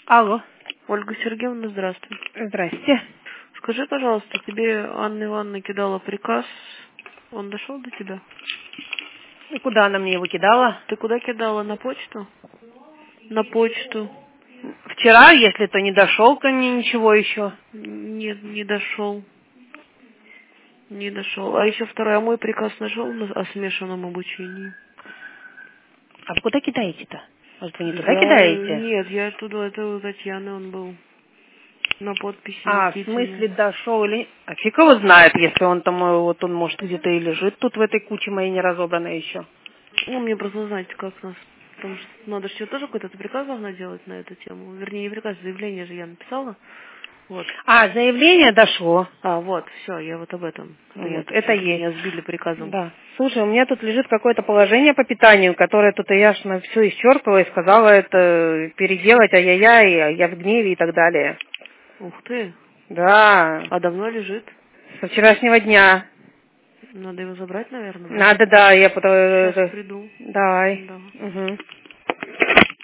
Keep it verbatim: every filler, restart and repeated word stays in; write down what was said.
Алло. Ольга Сергеевна, здравствуй. Здрасте. Скажи, пожалуйста, тебе Анна Ивановна кидала приказ, он дошел до тебя? И куда она мне его кидала? Ты куда кидала? На почту? На почту. Вчера, если то не дошел ко мне ничего еще. Нет, не дошел. Не дошел. А еще второй, а мой приказ нашел о смешанном обучении? А вы куда кидаете-то? Может, вы не туда Я... кидаете? Нет, я оттуда, это у Татьяны он был. На подписи А, в Никитина. смысле дошел или... А фиг его знает, если он там, э, вот он, может, где-то и лежит тут в этой куче моей неразобранной еще. Ну, мне просто знаете, как нас... Потому что надо же тоже какой-то приказ должна делать на эту тему. Вернее, не приказ, заявление же я написала. Вот. А, заявление дошло. А, вот, все, я вот об этом. Что я Вот, тут это что-то есть. меня сбили приказом. Да. Слушай, у меня тут лежит какое-то положение по питанию, которое тут я ж на все исчерпала и сказала это переделать, ай-яй-яй, я в гневе и так далее. Ух ты. Да. А давно лежит? Со вчерашнего дня. Надо его забрать, наверное, да? Надо, да, я потом... Сейчас приду. Давай. Да. Угу.